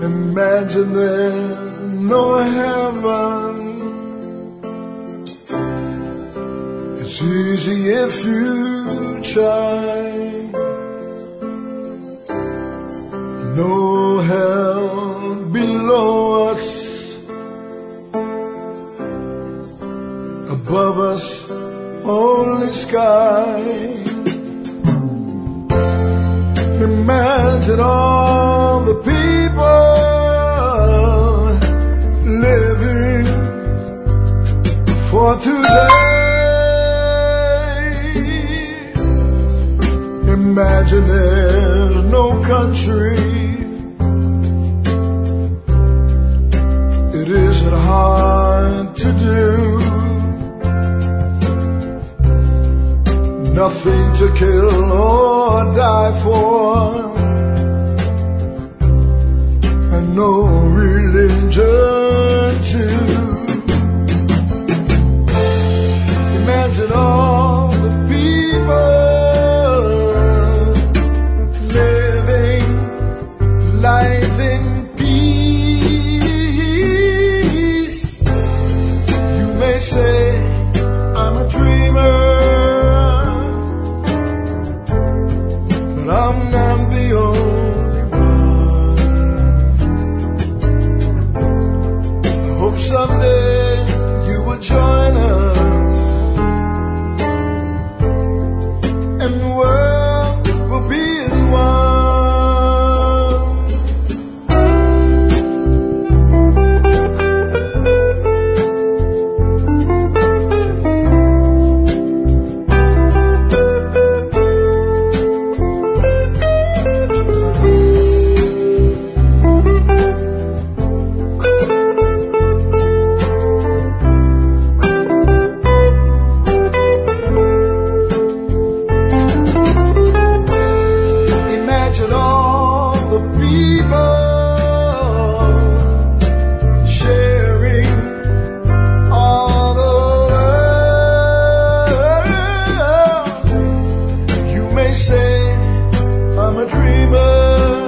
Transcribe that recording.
Imagine there's no heaven. It's easy if you try. No hell below us, above us only sky. Imagine all the people living for today. Imagine there's no country. It isn't hard to do. Nothing to kill or die for, and no religion too. Imagine all the people living life in peace. You may say I'm a dreamer, I'm not the only one. I hope someday you will join us, and the world will be as one. Say I'm a dreamer,